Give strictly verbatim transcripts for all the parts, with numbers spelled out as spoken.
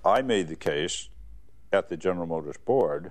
I made the case at the General Motors board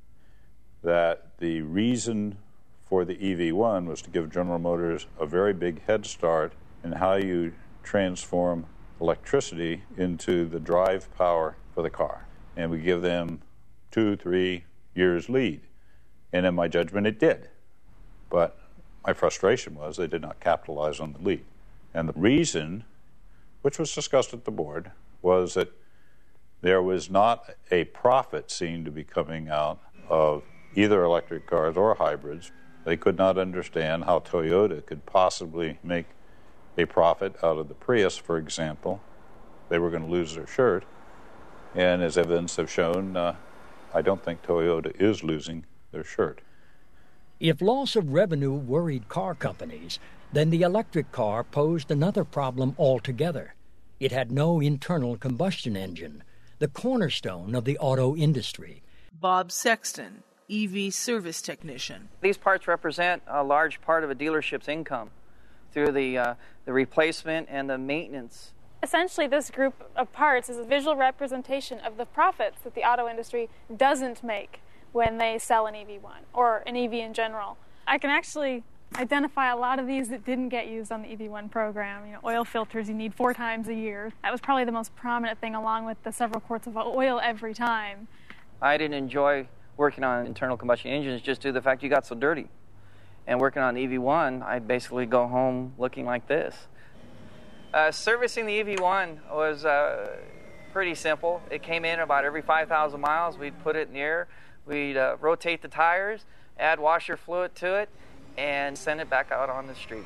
that the reason for the E V one was to give General Motors a very big head start in how you transform electricity into the drive power for the car. And we give them two, three years lead. And in my judgment, it did. But my frustration was they did not capitalize on the lead. And the reason, which was discussed at the board, was that there was not a profit seen to be coming out of either electric cars or hybrids. They could not understand how Toyota could possibly make a profit out of the Prius, for example. They were going to lose their shirt. And as evidence have shown, uh, I don't think Toyota is losing their shirt. If loss of revenue worried car companies, then the electric car posed another problem altogether. It had no internal combustion engine, the cornerstone of the auto industry. Bob Sexton, E V service technician. These parts represent a large part of a dealership's income through the uh, the replacement and the maintenance. Essentially, this group of parts is a visual representation of the profits that the auto industry doesn't make when they sell an E V one, or an E V in general. I can actually identify a lot of these that didn't get used on the E V one program. You know, oil filters you need four times a year. That was probably the most prominent thing, along with the several quarts of oil every time. I didn't enjoy working on internal combustion engines just due to the fact you got so dirty. And working on E V one, I basically go home looking like this. Uh, servicing the E V one was uh, pretty simple. It came in about every five thousand miles. We'd put it in the air. We'd uh, rotate the tires, add washer fluid to it, and send it back out on the street.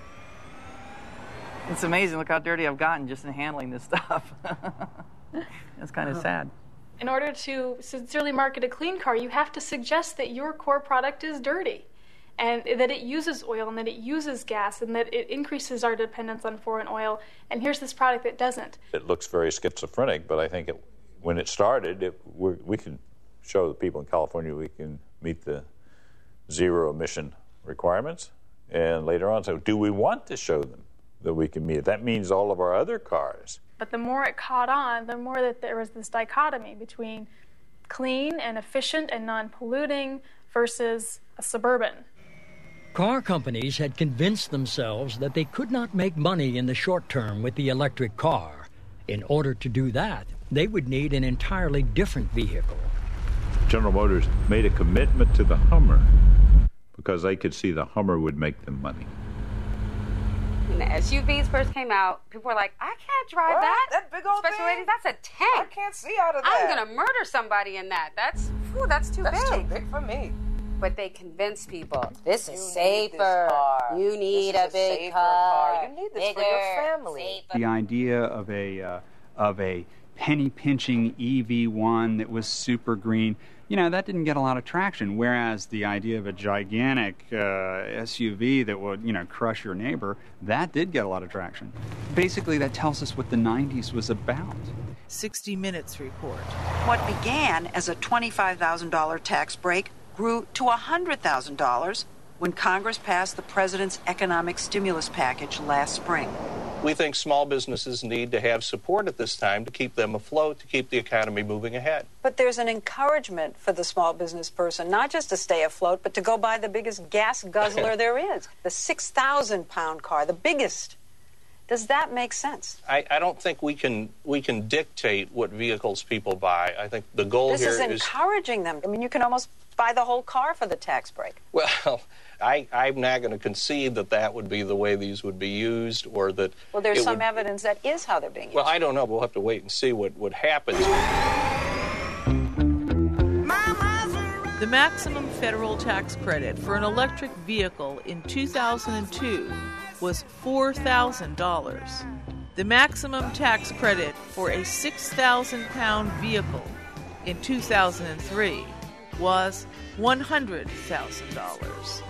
It's amazing. Look how dirty I've gotten just in handling this stuff. It's kind of sad. In order to sincerely market a clean car, you have to suggest that your core product is dirty, and that it uses oil, and that it uses gas, and that it increases our dependence on foreign oil. And here's this product that doesn't. It looks very schizophrenic, but I think it, when it started, it, we, we can show the people in California we can meet the zero emission requirements. And later on, so do we want to show them that we can meet it? That means all of our other cars. But the more it caught on, the more that there was this dichotomy between clean and efficient and non-polluting versus a suburban. Car companies had convinced themselves that they could not make money in the short term with the electric car. In order to do that, they would need an entirely different vehicle. General Motors made a commitment to the Hummer because they could see the Hummer would make them money. When the S U Vs first came out, people were like, I can't drive what? that. That big old Special thing? ladies, that's a tank. I can't see out of that. I'm going to murder somebody in that. That's, whew, that's too that's big. That's too big for me. But they convince people, this you is safer. Need this car. You need this a big a car. car. You need this Bigger, for your family. Safer. The idea of a uh, of a penny-pinching E V one that was super green, you know, that didn't get a lot of traction, whereas the idea of a gigantic uh, S U V that would, you know, crush your neighbor, that did get a lot of traction. Basically, that tells us what the nineties was about. sixty minutes report. What began as a twenty-five thousand dollars tax break grew to one hundred thousand dollars when Congress passed the president's economic stimulus package last spring. We think small businesses need to have support at this time to keep them afloat, to keep the economy moving ahead. But there's an encouragement for the small business person, not just to stay afloat, but to go buy the biggest gas guzzler there is, the six thousand pound car, the biggest. Does that make sense? I, I don't think we can we can dictate what vehicles people buy. I think the goal this here is encouraging is, them. I mean, you can almost buy the whole car for the tax break. Well, I, I'm not going to concede that that would be the way these would be used, or that. Well, there's some would, evidence that is how they're being used. Well, I don't know. We'll have to wait and see what, what happens. The maximum federal tax credit for an electric vehicle in two thousand two was four thousand dollars. The maximum tax credit for a six thousand pound vehicle in two thousand three was one hundred thousand dollars.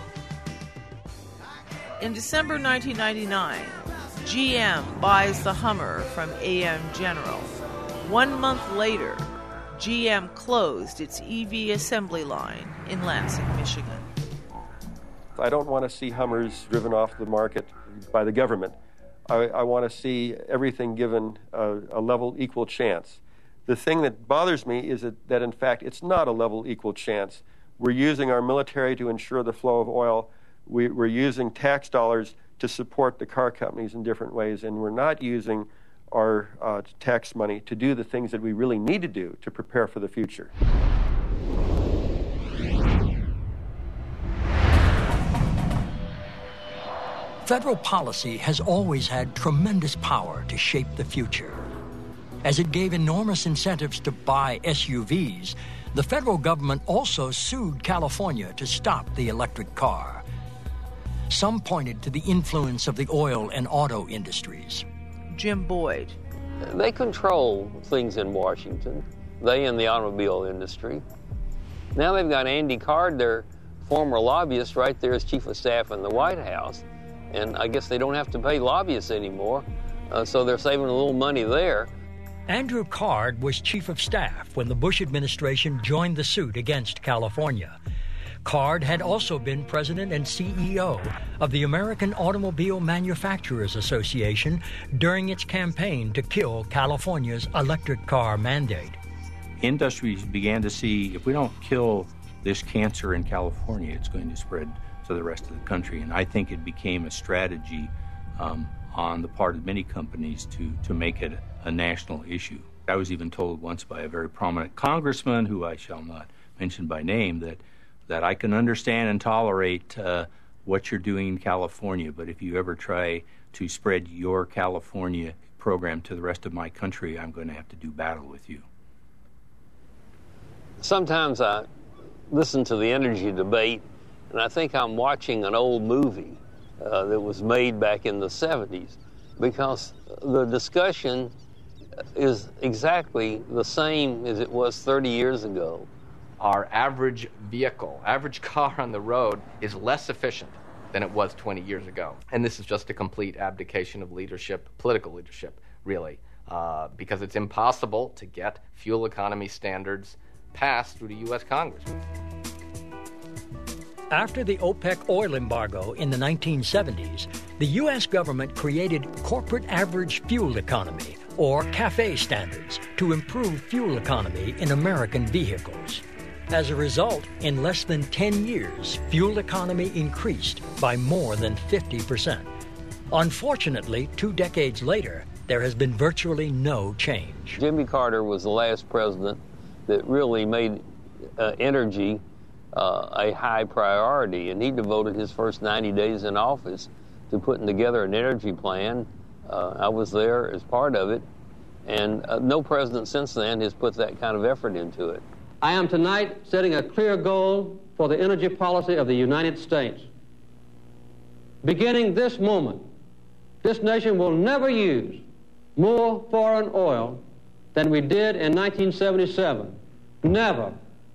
In December nineteen ninety-nine, G M buys the Hummer from A M General. One month later, G M closed its E V assembly line in Lansing, Michigan. I don't want to see Hummers driven off the market by the government. I, I want to see everything given a, a level, equal chance. The thing that bothers me is that, that, in fact, it's not a level equal chance. We're using our military to ensure the flow of oil. We, we're using tax dollars to support the car companies in different ways, and we're not using our uh, tax money to do the things that we really need to do to prepare for the future. Federal policy has always had tremendous power to shape the future. As it gave enormous incentives to buy S U Vs, the federal government also sued California to stop the electric car. Some pointed to the influence of the oil and auto industries. Jim Boyd. They control things in Washington. They and the automobile industry. Now they've got Andy Card, their former lobbyist, right there as chief of staff in the White House. And I guess they don't have to pay lobbyists anymore, uh, so they're saving a little money there. Andrew Card was chief of staff when the Bush administration joined the suit against California. Card had also been president and C E O of the American Automobile Manufacturers Association during its campaign to kill California's electric car mandate. Industries began to see, if we don't kill this cancer in California, it's going to spread to the rest of the country. And I think it became a strategy um, on the part of many companies to, to make it a national issue. I was even told once by a very prominent congressman, who I shall not mention by name, that, that I can understand and tolerate uh, what you're doing in California, but if you ever try to spread your California program to the rest of my country, I'm going to have to do battle with you. Sometimes I listen to the energy debate, and I think I'm watching an old movie uh, that was made back in the seventies, because the discussion is exactly the same as it was thirty years ago. Our average vehicle, average car on the road is less efficient than it was twenty years ago. And this is just a complete abdication of leadership, political leadership, really, uh, because it's impossible to get fuel economy standards passed through the U S Congress. After the OPEC oil embargo in the nineteen seventies, the U S government created corporate average fuel economy, or CAFE standards, to improve fuel economy in American vehicles. As a result, in less than ten years, fuel economy increased by more than fifty percent. Unfortunately, two decades later, there has been virtually no change. Jimmy Carter was the last president that really made uh, energy uh, a high priority, and he devoted his first ninety days in office to putting together an energy plan. Uh, I was there as part of it, and uh, no president since then has put that kind of effort into it. I am tonight setting a clear goal for the energy policy of the United States. Beginning this moment, this nation will never use more foreign oil than we did in nineteen seventy-seven. Never.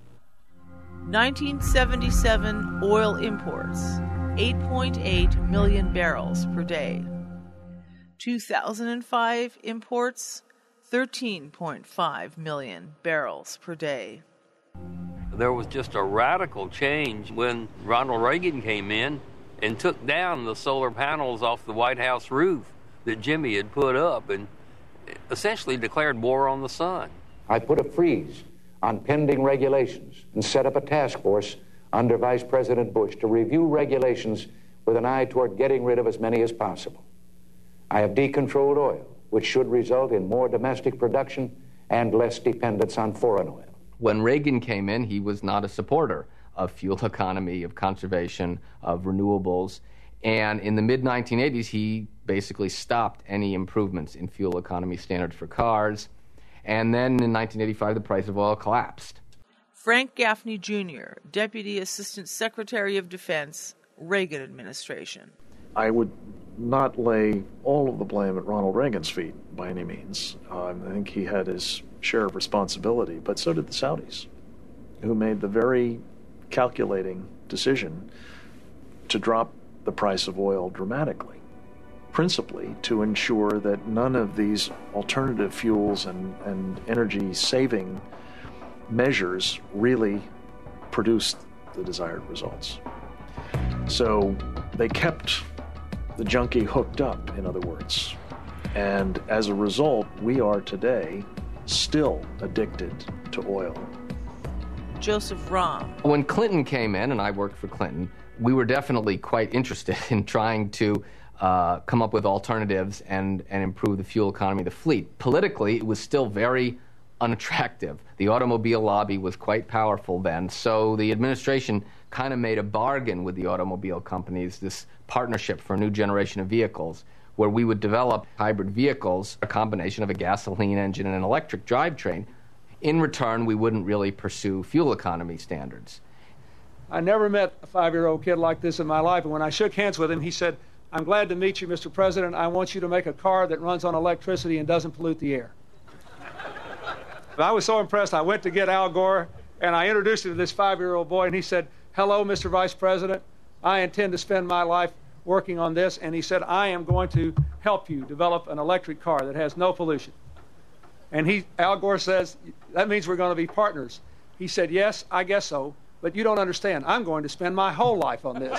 nineteen seventy-seven oil imports, eight point eight million barrels per day. two thousand five imports, thirteen point five million barrels per day. There was just a radical change when Ronald Reagan came in and took down the solar panels off the White House roof that Jimmy had put up and essentially declared war on the sun. I put a freeze on pending regulations and set up a task force under Vice President Bush to review regulations with an eye toward getting rid of as many as possible. I have decontrolled oil, which should result in more domestic production and less dependence on foreign oil. When Reagan came in, he was not a supporter of fuel economy, of conservation, of renewables. And in the mid nineteen eighties, he basically stopped any improvements in fuel economy standards for cars. And then in nineteen eighty-five, the price of oil collapsed. Frank Gaffney, Junior, Deputy Assistant Secretary of Defense, Reagan administration. I would not lay all of the blame at Ronald Reagan's feet by any means. Uh, I think he had his share of responsibility, but so did the Saudis, who made the very calculating decision to drop the price of oil dramatically, principally to ensure that none of these alternative fuels and, and energy-saving measures really produced the desired results. So they kept the junkie hooked up, in other words. And as a result, we are today still addicted to oil. Joseph Romm. When Clinton came in, and I worked for Clinton, we were definitely quite interested in trying to uh, come up with alternatives and, and improve the fuel economy of the fleet. Politically, it was still very unattractive. The automobile lobby was quite powerful then, so the administration kind of made a bargain with the automobile companies, this partnership for a new generation of vehicles, where we would develop hybrid vehicles, a combination of a gasoline engine and an electric drivetrain. In return, we wouldn't really pursue fuel economy standards. I never met a five-year-old kid like this in my life, and when I shook hands with him, he said, "I'm glad to meet you, Mister President. I want you to make a car that runs on electricity and doesn't pollute the air." And I was so impressed, I went to get Al Gore, and I introduced him to this five-year-old boy, and he said, "Hello, Mister Vice President. I intend to spend my life working on this," and he said, "I am going to help you develop an electric car that has no pollution." And he, Al Gore says, "That means we're going to be partners." He said, "Yes, I guess so, but you don't understand. I'm going to spend my whole life on this."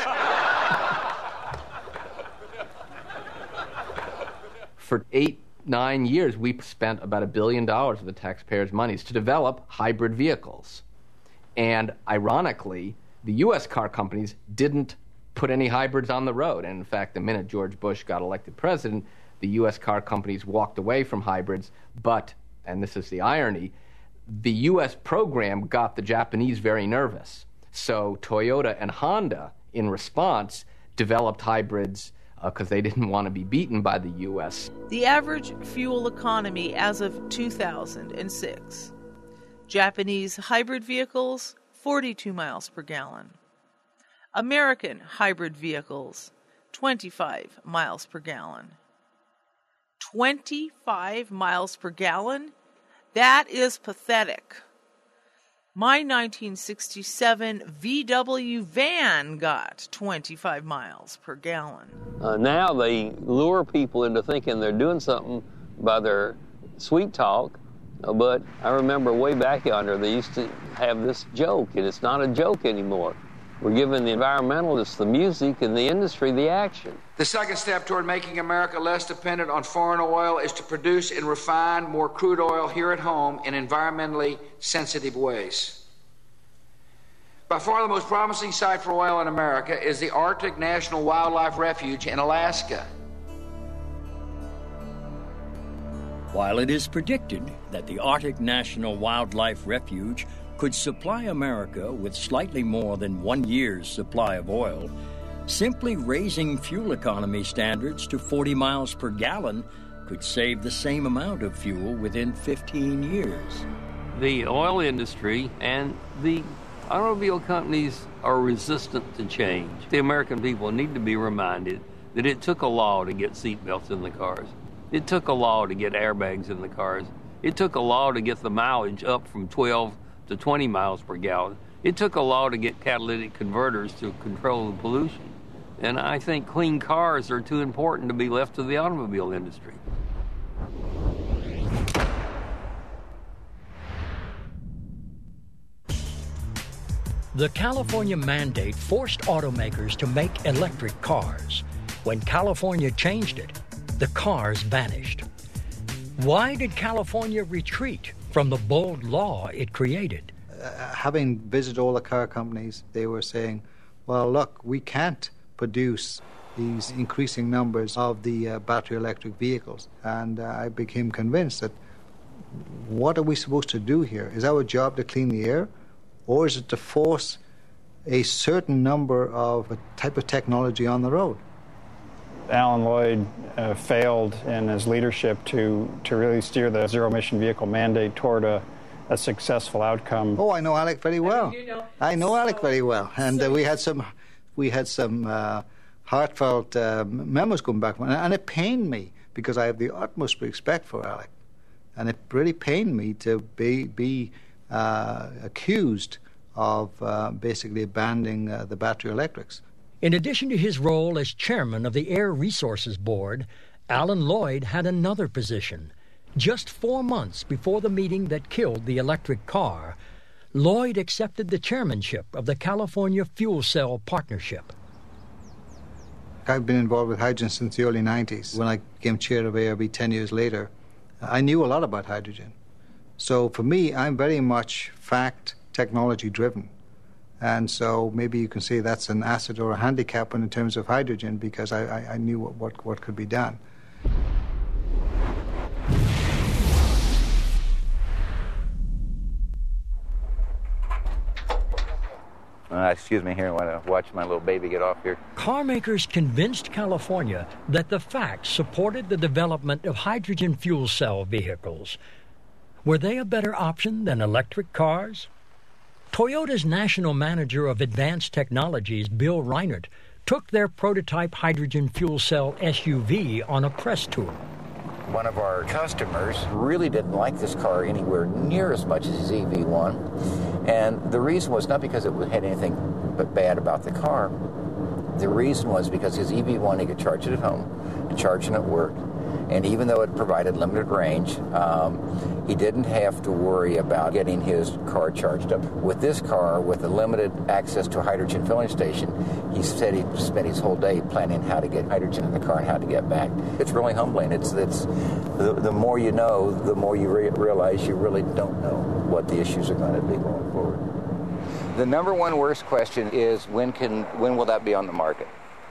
For eight, nine years, we spent about a billion dollars of the taxpayers' monies to develop hybrid vehicles. And ironically, the U S car companies didn't put any hybrids on the road. And in fact, the minute George Bush got elected president, the U S car companies walked away from hybrids. But, and this is the irony, the U S program got the Japanese very nervous. So Toyota and Honda, in response, developed hybrids because uh, they didn't want to be beaten by the U S. The average fuel economy as of two thousand six. Japanese hybrid vehicles, forty-two miles per gallon. American hybrid vehicles, twenty-five miles per gallon. twenty-five miles per gallon? That is pathetic. My nineteen sixty-seven V W van got twenty-five miles per gallon. Uh, now they lure people into thinking they're doing something by their sweet talk, uh, but I remember way back yonder they used to have this joke, and it's not a joke anymore. We're giving the environmentalists the music and the industry the action. The second step toward making America less dependent on foreign oil is to produce and refine more crude oil here at home in environmentally sensitive ways. By far the most promising site for oil in America is the Arctic National Wildlife Refuge in Alaska. While it is predicted that the Arctic National Wildlife Refuge could supply America with slightly more than one year's supply of oil, simply raising fuel economy standards to forty miles per gallon could save the same amount of fuel within fifteen years. The oil industry and the automobile companies are resistant to change. The American people need to be reminded that it took a law to get seatbelts in the cars. It took a law to get airbags in the cars. It took a law to get the mileage up from twelve to twenty miles per gallon. It took a law to get catalytic converters to control the pollution. And I think clean cars are too important to be left to the automobile industry. The California mandate forced automakers to make electric cars. When California changed it, the cars vanished. Why did California retreat from the bold law it created? Uh, having visited all the car companies, they were saying, well, look, we can't produce these increasing numbers of the uh, battery electric vehicles. And uh, I became convinced that what are we supposed to do here? Is our job to clean the air? Or is it to force a certain number of a type of technology on the road? Alan Lloyd uh, failed in his leadership to, to really steer the zero-emission vehicle mandate toward a, a successful outcome. Oh, I know Alec very well. You know, I know so, Alec very well, and so uh, we had some, we had some uh, heartfelt uh, memos going back, and it pained me because I have the utmost respect for Alec, and it really pained me to be be uh, accused of uh, basically abandoning uh, the battery electrics. In addition to his role as chairman of the Air Resources Board, Alan Lloyd had another position. Just four months before the meeting that killed the electric car, Lloyd accepted the chairmanship of the California Fuel Cell Partnership. I've been involved with hydrogen since the early nineties. When I became chair of A R B ten years later, I knew a lot about hydrogen. So for me, I'm very much fact technology driven. And so maybe you can say that's an asset or a handicap in terms of hydrogen, because I, I, I knew what, what, what could be done. Uh, excuse me here, I want to watch my little baby get off here. Car makers convinced California that the facts supported the development of hydrogen fuel cell vehicles. Were they a better option than electric cars? Toyota's national manager of advanced technologies, Bill Reinert, took their prototype hydrogen fuel cell S U V on a press tour. One of our customers really didn't like this car anywhere near as much as his E V one. And the reason was not because it had anything but bad about the car. The reason was because his E V one, he could charge it at home, charge it at work. And even though it provided limited range, um, he didn't have to worry about getting his car charged up. With this car, with a limited access to a hydrogen filling station, he said he spent his whole day planning how to get hydrogen in the car and how to get back. It's really humbling. It's, it's the, the more you know, the more you re- realize you really don't know what the issues are going to be going forward. The number one worst question is when can when will that be on the market?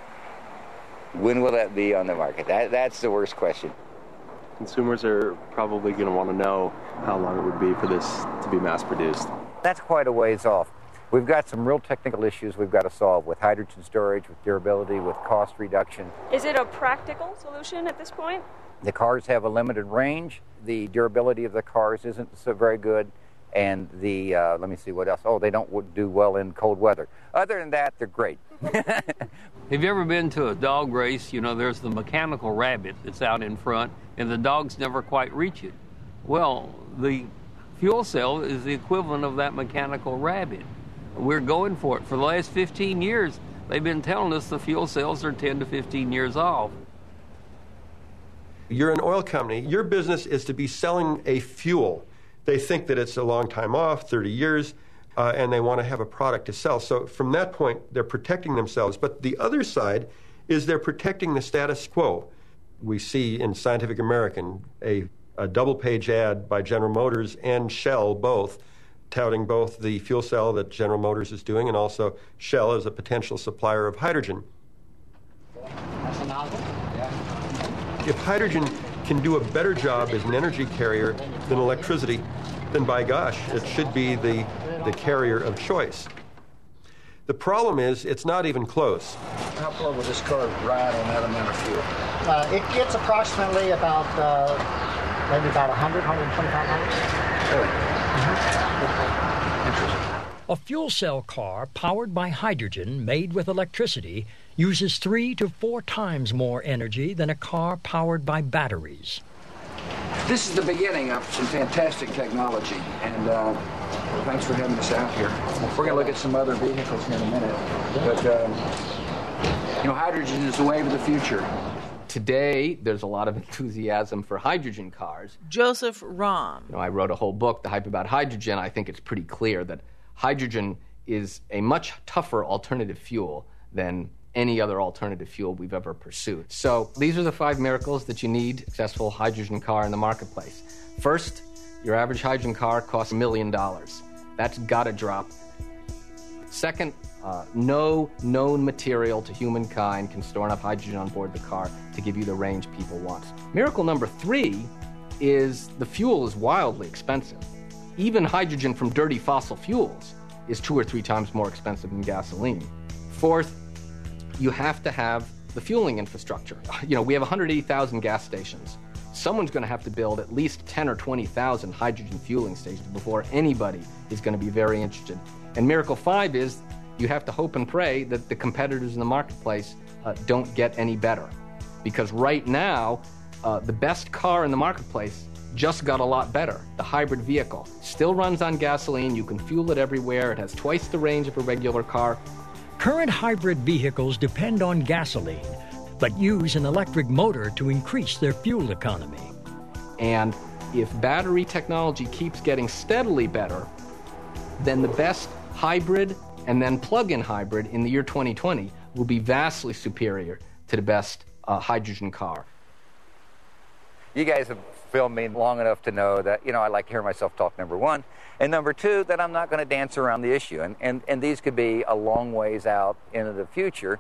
When will that be on the market? That, that's the worst question. Consumers are probably going to want to know how long it would be for this to be mass-produced. That's quite a ways off. We've got some real technical issues we've got to solve with hydrogen storage, with durability, with cost reduction. Is it a practical solution at this point? The cars have a limited range. The durability of the cars isn't so very good. And the, uh, let me see what else. Oh, they don't do well in cold weather. Other than that, they're great. Have you ever been to a dog race? You know, there's the mechanical rabbit that's out in front, and the dogs never quite reach it. Well, the fuel cell is the equivalent of that mechanical rabbit. We're going for it. For the last fifteen years, they've been telling us the fuel cells are ten to fifteen years off. You're an oil company. Your business is to be selling a fuel. They think that it's a long time off, thirty years, uh, and they want to have a product to sell. So from that point, they're protecting themselves. But the other side is they're protecting the status quo. We see in Scientific American a, a double-page ad by General Motors and Shell both, touting both the fuel cell that General Motors is doing and also Shell as a potential supplier of hydrogen. If hydrogen can do a better job as an energy carrier than electricity, then by gosh, it should be the, the carrier of choice. The problem is it's not even close. How far will this car ride on that amount of fuel? Uh, it gets approximately about uh, maybe about one hundred, one hundred twenty-five miles. Really? Mm-hmm. Interesting. A fuel cell car powered by hydrogen made with electricity uses three to four times more energy than a car powered by batteries. This is the beginning of some fantastic technology, and uh, thanks for having us out here. We're going to look at some other vehicles here in a minute, but um, you know, hydrogen is the wave of the future. Today, there's a lot of enthusiasm for hydrogen cars. Joseph Romm. You know, I wrote a whole book, The Hype About Hydrogen. I think it's pretty clear that hydrogen is a much tougher alternative fuel than any other alternative fuel we've ever pursued. So these are the five miracles that you need a successful hydrogen car in the marketplace. First, your average hydrogen car costs a million dollars. That's gotta drop. Second, uh, no known material to humankind can store enough hydrogen on board the car to give you the range people want. Miracle number three is the fuel is wildly expensive. Even hydrogen from dirty fossil fuels is two or three times more expensive than gasoline. Fourth, you have to have the fueling infrastructure. You know, we have one hundred eighty thousand gas stations. Someone's going to have to build at least ten or twenty thousand hydrogen fueling stations before anybody is going to be very interested. And miracle five is you have to hope and pray that the competitors in the marketplace uh, don't get any better. Because right now, uh, the best car in the marketplace just got a lot better. The hybrid vehicle still runs on gasoline. You can fuel it everywhere. It has twice the range of a regular car. Current hybrid vehicles depend on gasoline, but use an electric motor to increase their fuel economy. And if battery technology keeps getting steadily better, then the best hybrid and then plug-in hybrid in the year twenty twenty will be vastly superior to the best uh, hydrogen car. You guys have filmed me long enough to know that, you know, I like to hear myself talk, number one. And number two, that I'm not going to dance around the issue. And, and, and these could be a long ways out into the future.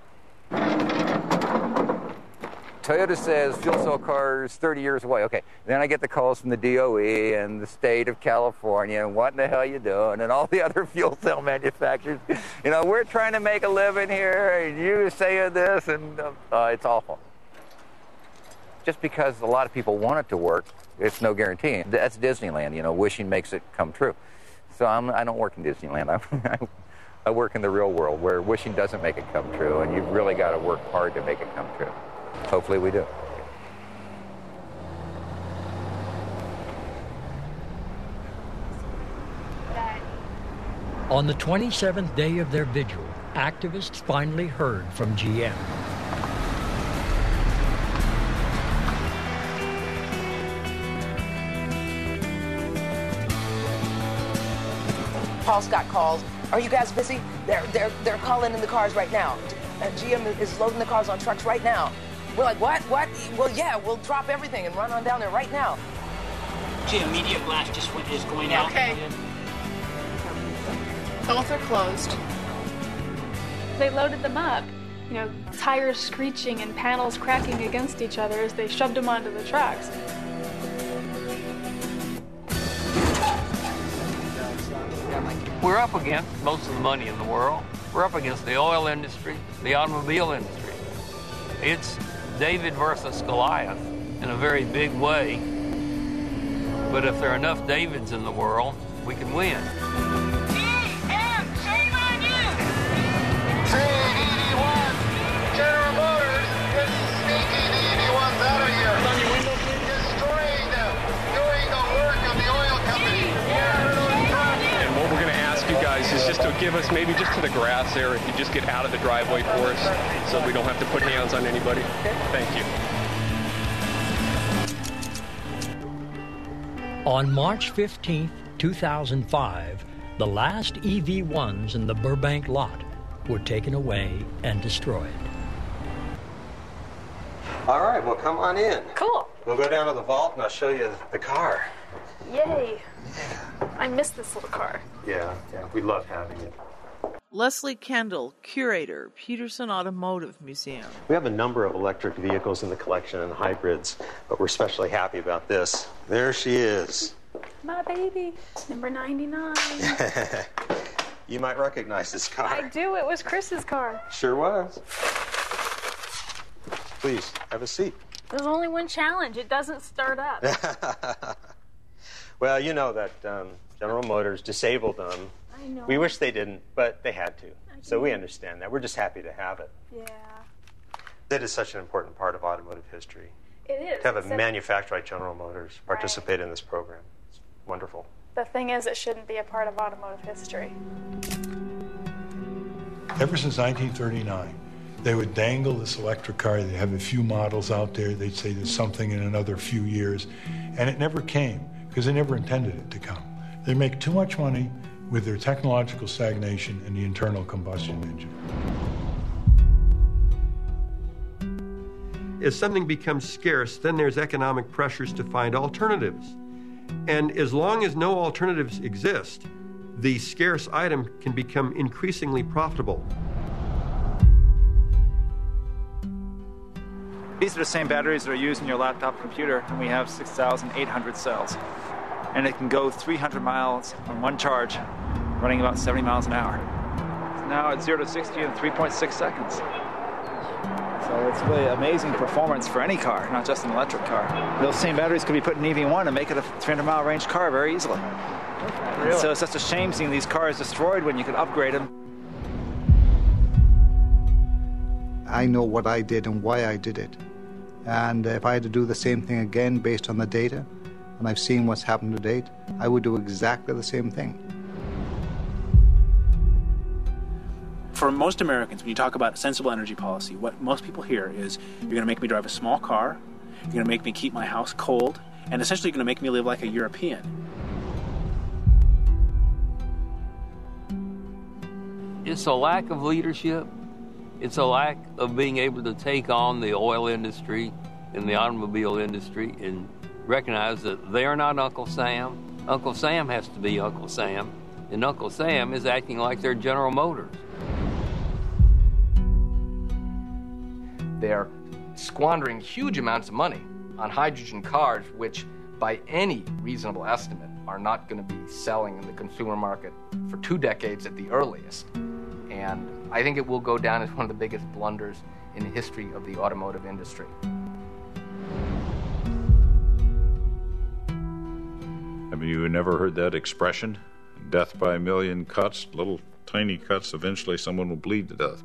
Toyota says fuel cell cars thirty years away. Okay, then I get the calls from the D O E and the state of California and what in the hell you doing and all the other fuel cell manufacturers. You know, we're trying to make a living here and you saying this, and uh, it's awful. Just because a lot of people want it to work, it's no guarantee. That's Disneyland, you know, wishing makes it come true. So I'm, I don't work in Disneyland. I, I work in the real world where wishing doesn't make it come true, and you've really got to work hard to make it come true. Hopefully we do. On the twenty-seventh day of their vigil, activists finally heard from G M. Paul Scott calls. Are you guys busy? They're they're they're calling in the cars right now. Uh, G M is loading the cars on trucks right now. We're like, what? What? Well, yeah, we'll drop everything and run on down there right now. Gee, a media blast just went, is going out. Okay. Both are closed. They loaded them up. You know, tires screeching and panels cracking against each other as they shoved them onto the trucks. We're up against most of the money in the world. We're up against the oil industry, the automobile industry. It's David versus Goliath in a very big way. But if there are enough Davids in the world, we can win. General Motors is sneaking the E V ones out of here. On your window, please. Destroying them. Doing the work of the oil company. And what we're going to ask you guys is just to give us maybe just to the grass there, if you just get out of the driveway for us, so we don't have to put hands on anybody. Thank you. On March fifteenth, two thousand five, the last E V ones in the Burbank lot were taken away and destroyed. All right, well, come on in. Cool. We'll go down to the vault and I'll show you the car. Yay. I miss this little car. Yeah, yeah, we love having it. Leslie Kendall, curator, Peterson Automotive Museum. We have a number of electric vehicles in the collection and hybrids, but we're especially happy about this. There she is. My baby, number ninety-nine. You might recognize this car. I do. It was Chris's car. Sure was. Please, have a seat. There's only one challenge. It doesn't start up. Well, you know that um, General Motors disabled them. I know. We wish they didn't, but they had to. So we understand that. We're just happy to have it. Yeah. That is such an important part of automotive history. It is. To have a Except manufacturer like General Motors participate right. in this program. It's wonderful. The thing is, it shouldn't be a part of automotive history. Ever since nineteen thirty-nine, they would dangle this electric car. They'd have a few models out there. They'd say there's something in another few years. And it never came because they never intended it to come. They make too much money with their technological stagnation and the internal combustion engine. As something becomes scarce, then there's economic pressures to find alternatives. And as long as no alternatives exist, the scarce item can become increasingly profitable. These are the same batteries that are used in your laptop computer, and we have six thousand eight hundred cells. And it can go three hundred miles on one charge, running about seventy miles an hour. It's now at zero to sixty in three point six seconds. So it's really amazing performance for any car, not just an electric car. Those same batteries could be put in E V one and make it a three hundred mile range car very easily. Really? So it's such a shame seeing these cars destroyed when you could upgrade them. I know what I did and why I did it. And if I had to do the same thing again based on the data, and I've seen what's happened to date, I would do exactly the same thing. For most Americans, when you talk about sensible energy policy, what most people hear is, you're going to make me drive a small car, you're going to make me keep my house cold, and essentially you're going to make me live like a European. It's a lack of leadership. It's a lack of being able to take on the oil industry and the automobile industry and recognize that they are not Uncle Sam. Uncle Sam has to be Uncle Sam, and Uncle Sam is acting like they're General Motors. They're squandering huge amounts of money on hydrogen cars, which by any reasonable estimate are not going to be selling in the consumer market for two decades at the earliest. And I think it will go down as one of the biggest blunders in the history of the automotive industry. Have you never heard that expression? Death by a million cuts, little tiny cuts, eventually someone will bleed to death.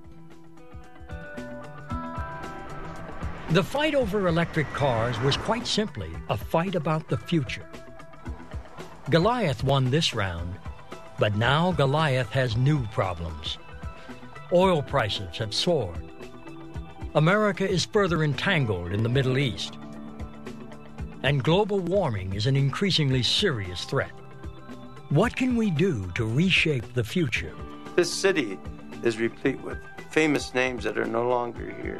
The fight over electric cars was quite simply a fight about the future. Goliath won this round, but now Goliath has new problems. Oil prices have soared. America is further entangled in the Middle East. And global warming is an increasingly serious threat. What can we do to reshape the future? This city is replete with famous names that are no longer here.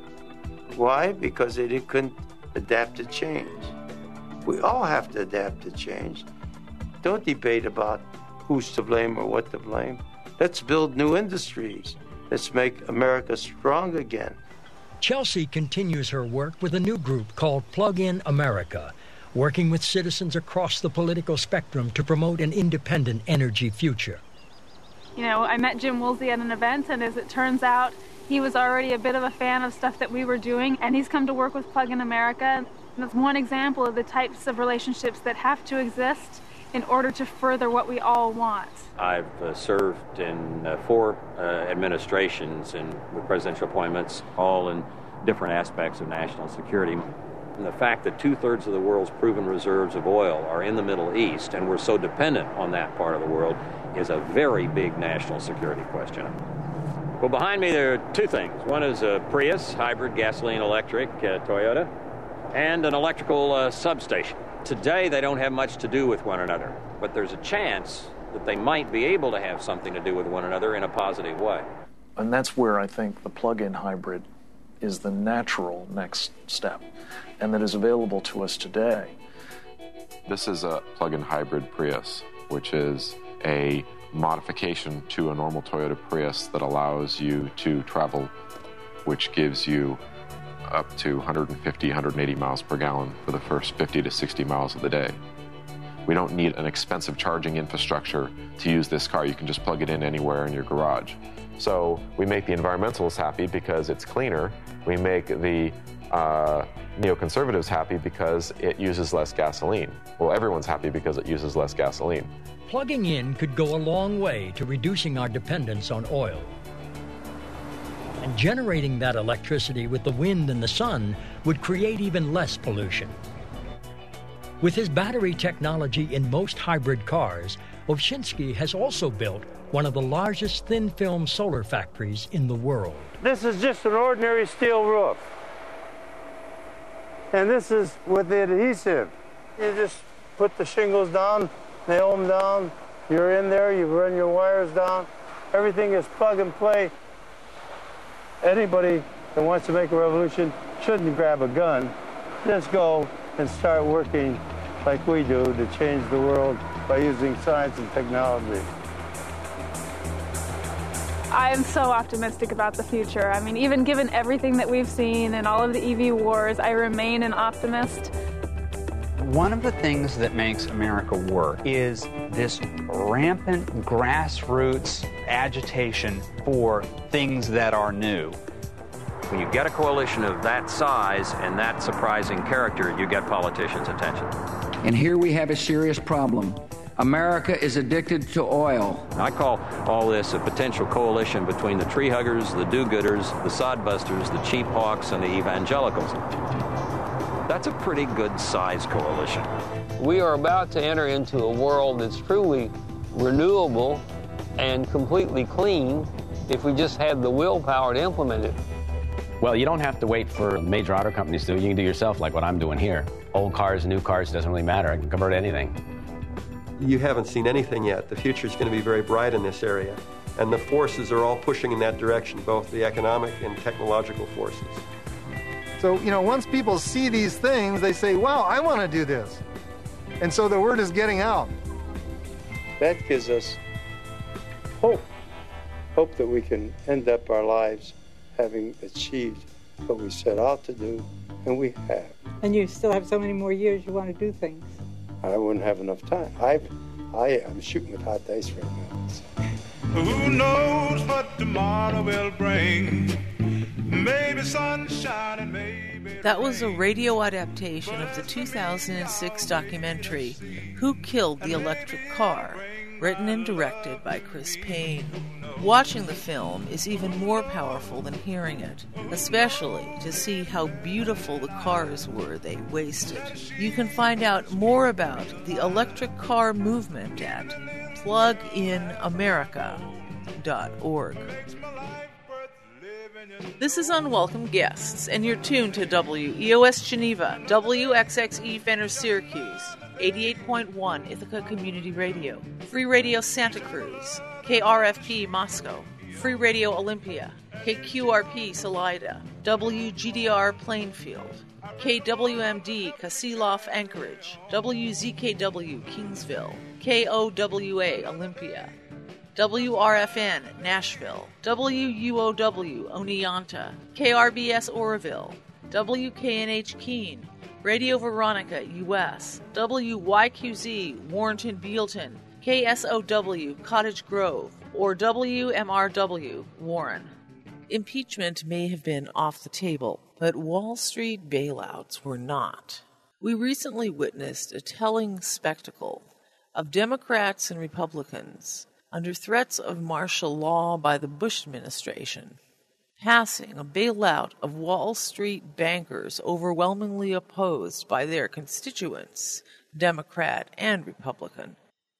Why? Because they couldn't adapt to change. We all have to adapt to change. Don't debate about who's to blame or what to blame. Let's build new industries. Let's make America strong again. Chelsea continues her work with a new group called Plug In America, working with citizens across the political spectrum to promote an independent energy future. You know, I met Jim Woolsey at an event, and as it turns out, he was already a bit of a fan of stuff that we were doing, and he's come to work with Plug In America. And that's one example of the types of relationships that have to exist in order to further what we all want. I've uh, served in uh, four uh, administrations and with presidential appointments, all in different aspects of national security. And the fact that two-thirds of the world's proven reserves of oil are in the Middle East, and we're so dependent on that part of the world, is a very big national security question. Well, behind me there are two things. One is a Prius, hybrid gasoline-electric uh, Toyota, and an electrical uh, substation. Today, they don't have much to do with one another, but there's a chance that they might be able to have something to do with one another in a positive way. And that's where I think the plug-in hybrid is the natural next step, and that is available to us today. This is a plug-in hybrid Prius, which is a modification to a normal Toyota Prius that allows you to travel, which gives you up to one hundred fifty, one hundred eighty miles per gallon for the first fifty to sixty miles of the day. We don't need an expensive charging infrastructure to use this car. You can just plug it in anywhere in your garage. So we make the environmentalists happy because it's cleaner. We make the uh, neoconservatives happy because it uses less gasoline. Well, everyone's happy because it uses less gasoline. Plugging in could go a long way to reducing our dependence on oil. And generating that electricity with the wind and the sun would create even less pollution. With his battery technology in most hybrid cars, Ovchinsky has also built one of the largest thin-film solar factories in the world. This is just an ordinary steel roof. And this is with the adhesive. You just put the shingles down, nail them down, you're in there, you run your wires down. Everything is plug and play. Anybody that wants to make a revolution shouldn't grab a gun. Just go and start working like we do to change the world by using science and technology. I am so optimistic about the future. I mean, even given everything that we've seen and all of the E V wars, I remain an optimist. One of the things that makes America work is this rampant grassroots agitation for things that are new. When you get a coalition of that size and that surprising character, you get politicians' attention. And here we have a serious problem. America is addicted to oil. I call all this a potential coalition between the tree huggers, the do-gooders, the sodbusters, the cheap hawks, and the evangelicals. That's a pretty good-sized coalition. We are about to enter into a world that's truly renewable and completely clean if we just had the willpower to implement it. Well, you don't have to wait for major auto companies to do it. You can do it yourself like what I'm doing here. Old cars, new cars, doesn't really matter. I can convert anything. You haven't seen anything yet. The future is going to be very bright in this area. And the forces are all pushing in that direction, both the economic and technological forces. So, you know, once people see these things, they say, wow, I want to do this. And so the word is getting out. That gives us hope. Hope that we can end up our lives having achieved what we set out to do, and we have. And you still have so many more years you want to do things. I wouldn't have enough time. I've, I am shooting with hot dice right now. So. Who knows what tomorrow will bring? Maybe sunshine and maybe That was a radio adaptation of the two thousand six documentary Who Killed the Electric Car, written and directed by Chris Payne. Watching the film is even more powerful than hearing it, especially to see how beautiful the cars were they wasted. You can find out more about the electric car movement at plug in america dot org. This is Unwelcome Guests, and you're tuned to W E O S Geneva, W X X E Fenner Syracuse, eighty-eight point one Ithaca Community Radio, Free Radio Santa Cruz, K R F P Moscow, Free Radio Olympia, K Q R P Salida, W G D R Plainfield, K W M D Kasilof Anchorage, W Z K W Kingsville, K O W A Olympia, W R F N Nashville, W U O W Oneonta, K R B S Oroville, W K N H Keene, Radio Veronica U S, W Y Q Z Warrenton Bealton, K S O W Cottage Grove, or W M R W Warren. Impeachment may have been off the table, but Wall Street bailouts were not. We recently witnessed a telling spectacle of Democrats and Republicans under threats of martial law by the Bush administration, passing a bailout of Wall Street bankers overwhelmingly opposed by their constituents, Democrat and Republican.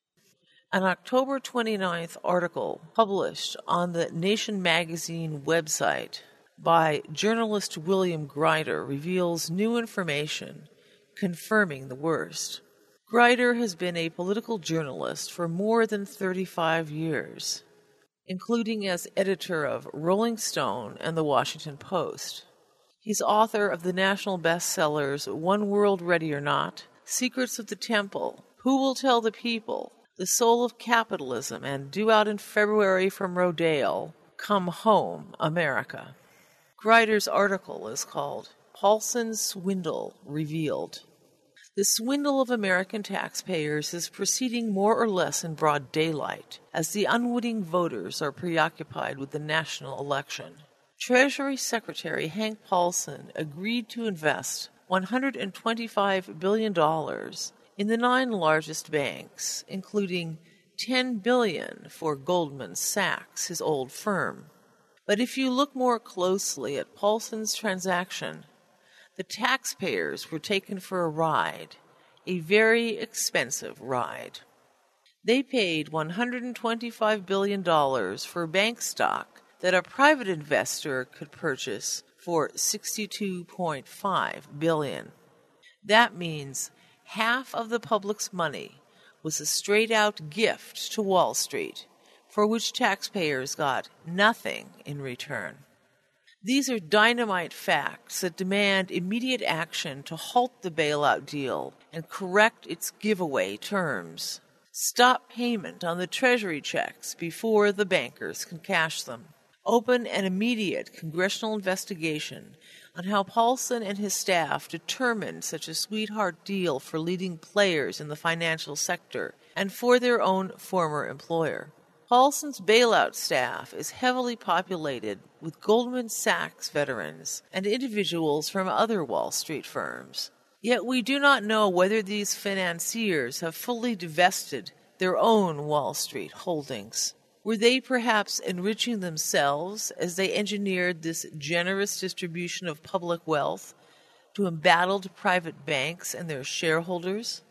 An October twenty-ninth article published on the Nation magazine website by journalist William Greider reveals new information confirming the worst. Greider has been a political journalist for more than thirty-five years, including as editor of Rolling Stone and The Washington Post. He's author of the national bestsellers One World Ready or Not, Secrets of the Temple, Who Will Tell the People, The Soul of Capitalism, and due out in February from Rodale, Come Home, America. Greider's article is called Paulson's Swindle Revealed. The swindle of American taxpayers is proceeding more or less in broad daylight as the unwitting voters are preoccupied with the national election. Treasury Secretary Hank Paulson agreed to invest one hundred twenty-five billion dollars in the nine largest banks, including ten billion dollars for Goldman Sachs, his old firm. But if you look more closely at Paulson's transaction, the taxpayers were taken for a ride, a very expensive ride. They paid one hundred twenty-five billion dollars for bank stock that a private investor could purchase for sixty-two point five billion dollars. That means half of the public's money was a straight-out gift to Wall Street, for which taxpayers got nothing in return. These are dynamite facts that demand immediate action to halt the bailout deal and correct its giveaway terms. Stop payment on the Treasury checks before the bankers can cash them. Open an immediate congressional investigation on how Paulson and his staff determined such a sweetheart deal for leading players in the financial sector and for their own former employer. Paulson's bailout staff is heavily populated with Goldman Sachs veterans and individuals from other Wall Street firms. Yet we do not know whether these financiers have fully divested their own Wall Street holdings. Were they perhaps enriching themselves as they engineered this generous distribution of public wealth to embattled private banks and their shareholders?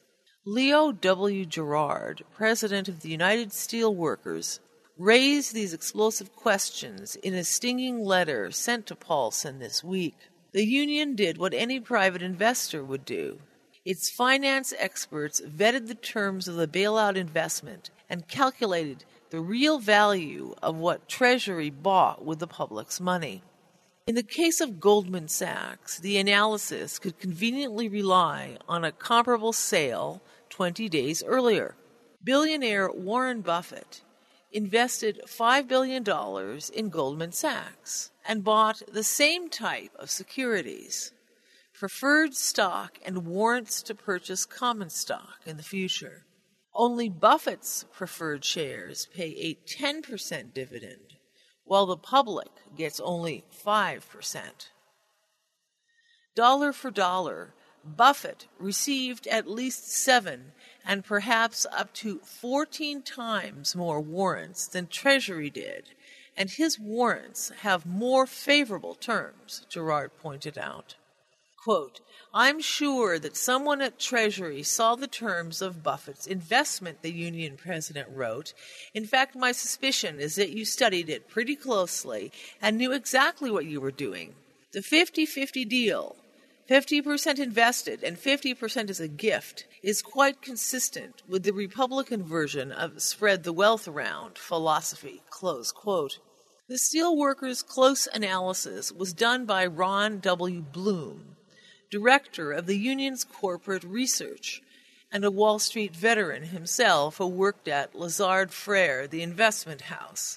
Leo W. Gerard, president of the United Steelworkers, raised these explosive questions in a stinging letter sent to Paulson this week. The union did what any private investor would do. Its finance experts vetted the terms of the bailout investment and calculated the real value of what Treasury bought with the public's money. In the case of Goldman Sachs, the analysis could conveniently rely on a comparable sale twenty days earlier. Billionaire Warren Buffett invested five billion dollars in Goldman Sachs and bought the same type of securities, preferred stock and warrants to purchase common stock in the future. Only Buffett's preferred shares pay a ten percent dividend, while the public gets only five percent. Dollar for dollar, Buffett received at least seven and perhaps up to fourteen times more warrants than Treasury did, and his warrants have more favorable terms, Gerard pointed out. Quote, I'm sure that someone at Treasury saw the terms of Buffett's investment, the Union president wrote. In fact, my suspicion is that you studied it pretty closely and knew exactly what you were doing. The fifty-fifty deal, fifty percent invested and fifty percent as a gift, is quite consistent with the Republican version of spread the wealth around philosophy, close quote. The steelworkers' close analysis was done by Ron W. Bloom, director of the union's corporate research, and a Wall Street veteran himself who worked at Lazard Frere, the investment house.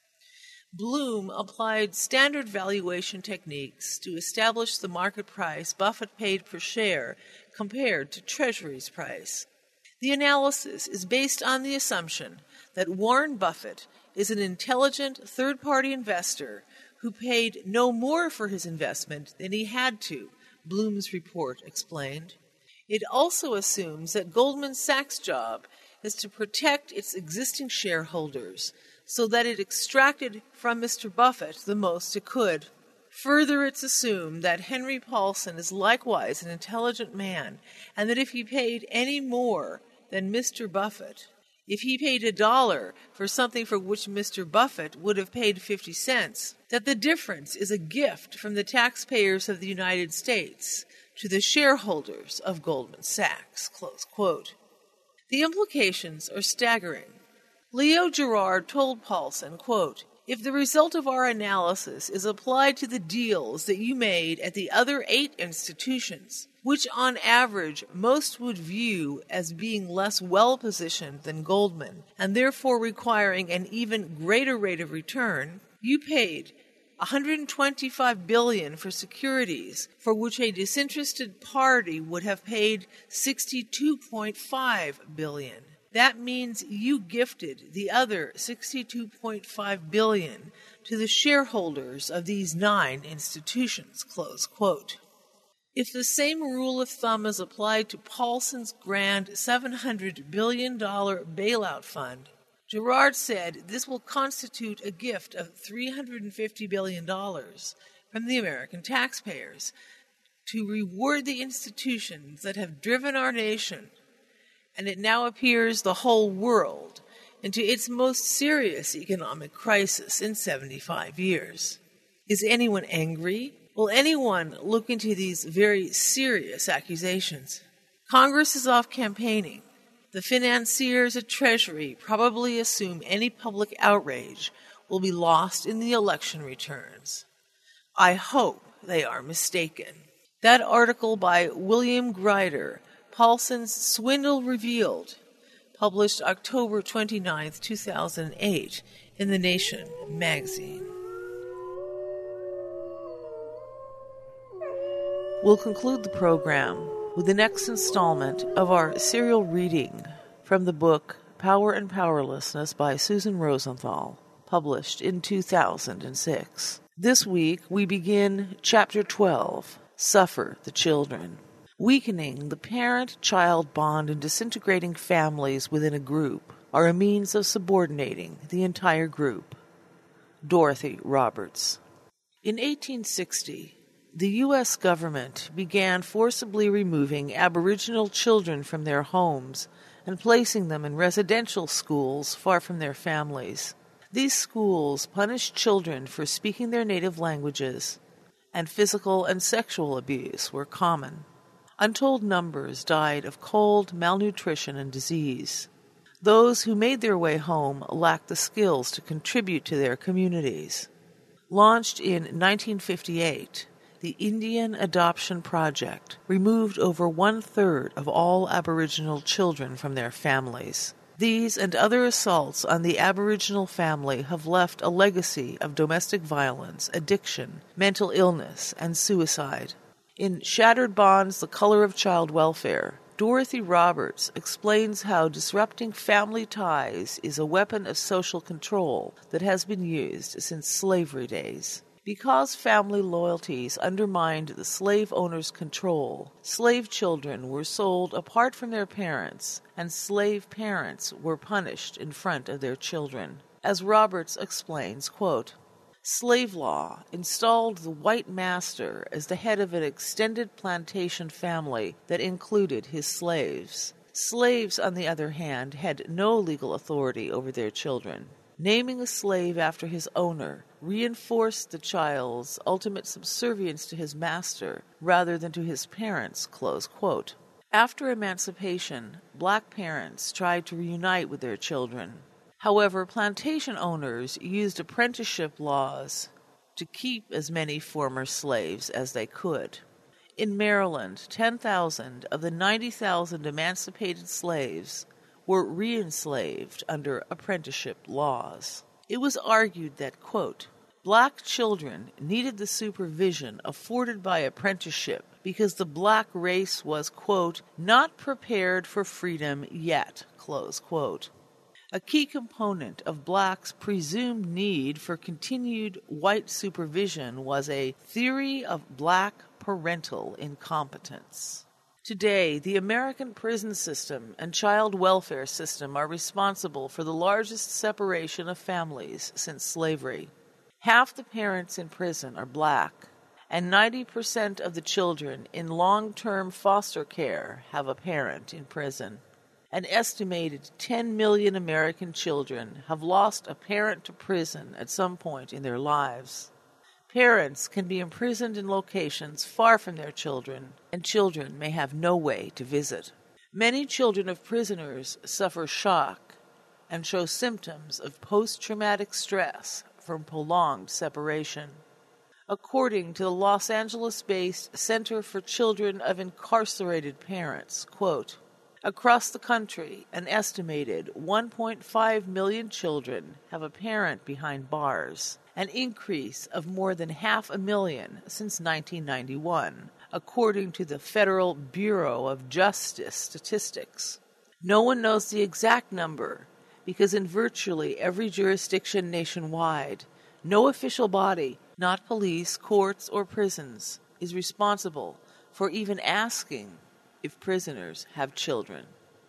Bloom applied standard valuation techniques to establish the market price Buffett paid per share compared to Treasury's price. The analysis is based on the assumption that Warren Buffett is an intelligent third-party investor who paid no more for his investment than he had to, Bloom's report explained. It also assumes that Goldman Sachs' job is to protect its existing shareholders so that it extracted from Mister Buffett the most it could. Further, it's assumed that Henry Paulson is likewise an intelligent man, and that if he paid any more than Mister Buffett, if he paid a dollar for something for which Mister Buffett would have paid fifty cents, that the difference is a gift from the taxpayers of the United States to the shareholders of Goldman Sachs, close quote. The implications are staggering. Leo Gerard told Paulson, quote, if the result of our analysis is applied to the deals that you made at the other eight institutions, which on average most would view as being less well-positioned than Goldman, and therefore requiring an even greater rate of return, you paid one hundred twenty-five billion dollars for securities for which a disinterested party would have paid sixty-two point five billion dollars. That means you gifted the other sixty-two point five billion dollars to the shareholders of these nine institutions, close quote. If the same rule of thumb is applied to Paulson's grand seven hundred billion dollars bailout fund, Gerard said this will constitute a gift of three hundred fifty billion dollars from the American taxpayers to reward the institutions that have driven our nation, and it now appears the whole world, into its most serious economic crisis in seventy-five years. Is anyone angry? Will anyone look into these very serious accusations? Congress is off campaigning. The financiers at Treasury probably assume any public outrage will be lost in the election returns. I hope they are mistaken. That article by William Grider, Paulson's Swindle Revealed, published October twenty-ninth, two thousand eight, in The Nation magazine. We'll conclude the program with the next installment of our serial reading from the book Power and Powerlessness by Susan Rosenthal, published in two thousand six. This week we begin Chapter twelve, Suffer the Children. Weakening the parent-child bond and disintegrating families within a group are a means of subordinating the entire group. Dorothy Roberts. In eighteen sixty, the U S government began forcibly removing Aboriginal children from their homes and placing them in residential schools far from their families. These schools punished children for speaking their native languages, and physical and sexual abuse were common. Untold numbers died of cold, malnutrition, and disease. Those who made their way home lacked the skills to contribute to their communities. Launched in nineteen fifty-eight, the Indian Adoption Project removed over one-third of all Aboriginal children from their families. These and other assaults on the Aboriginal family have left a legacy of domestic violence, addiction, mental illness, and suicide. In Shattered Bonds, The Color of Child Welfare, Dorothy Roberts explains how disrupting family ties is a weapon of social control that has been used since slavery days. Because family loyalties undermined the slave owner's control, slave children were sold apart from their parents, and slave parents were punished in front of their children. As Roberts explains, quote, slave law installed the white master as the head of an extended plantation family that included his slaves. Slaves, on the other hand, had no legal authority over their children. Naming a slave after his owner reinforced the child's ultimate subservience to his master rather than to his parents, close quote. After emancipation, black parents tried to reunite with their children. However, plantation owners used apprenticeship laws to keep as many former slaves as they could. In Maryland, ten thousand of the ninety thousand emancipated slaves were re-enslaved under apprenticeship laws. It was argued that, quote, black children needed the supervision afforded by apprenticeship because the black race was, quote, not prepared for freedom yet, close quote. A key component of blacks' presumed need for continued white supervision was a theory of black parental incompetence. Today, the American prison system and child welfare system are responsible for the largest separation of families since slavery. Half the parents in prison are black, and ninety percent of the children in long-term foster care have a parent in prison. An estimated ten million American children have lost a parent to prison at some point in their lives. Parents can be imprisoned in locations far from their children, and children may have no way to visit. Many children of prisoners suffer shock and show symptoms of post-traumatic stress from prolonged separation. According to the Los Angeles-based Center for Children of Incarcerated Parents, quote, across the country, an estimated one point five million children have a parent behind bars, an increase of more than half a million since nineteen ninety-one, according to the Federal Bureau of Justice statistics. No one knows the exact number because in virtually every jurisdiction nationwide, no official body, not police, courts, or prisons, is responsible for even asking if prisoners have children.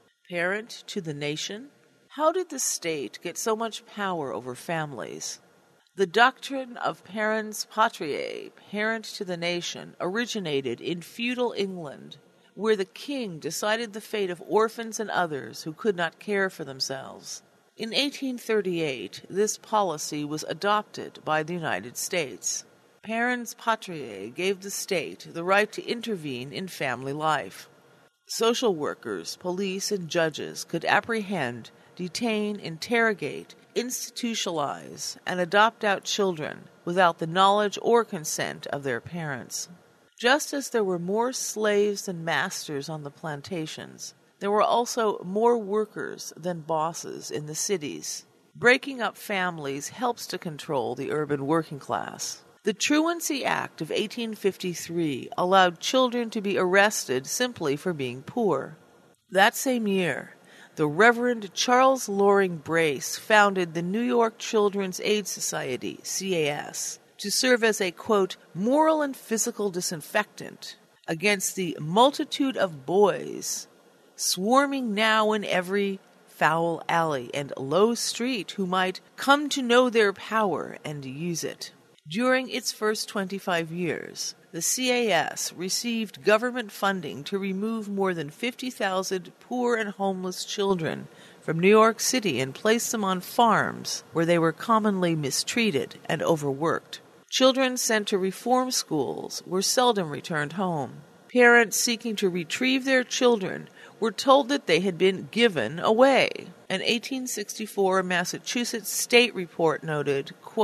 Parent to the nation? How did the state get so much power over families? The doctrine of parens patriae, parent to the nation, originated in feudal England, where the king decided the fate of orphans and others who could not care for themselves. In eighteen thirty-eight, this policy was adopted by the United States. Parens patriae gave the state the right to intervene in family life. Social workers, police, and judges could apprehend, detain, interrogate, institutionalize, and adopt out children without the knowledge or consent of their parents. Just as there were more slaves than masters on the plantations, there were also more workers than bosses in the cities. Breaking up families helps to control the urban working class. The Truancy Act of eighteen fifty-three allowed children to be arrested simply for being poor. That same year, the Reverend Charles Loring Brace founded the New York Children's Aid Society, C A S, to serve as a, quote, moral and physical disinfectant against the multitude of boys swarming now in every foul alley and low street who might come to know their power and use it. During its first twenty-five years, the C A S received government funding to remove more than fifty thousand poor and homeless children from New York City and place them on farms where they were commonly mistreated and overworked. Children sent to reform schools were seldom returned home. Parents seeking to retrieve their children were told that they had been given away. An eighteen sixty-four Massachusetts state report noted, quote,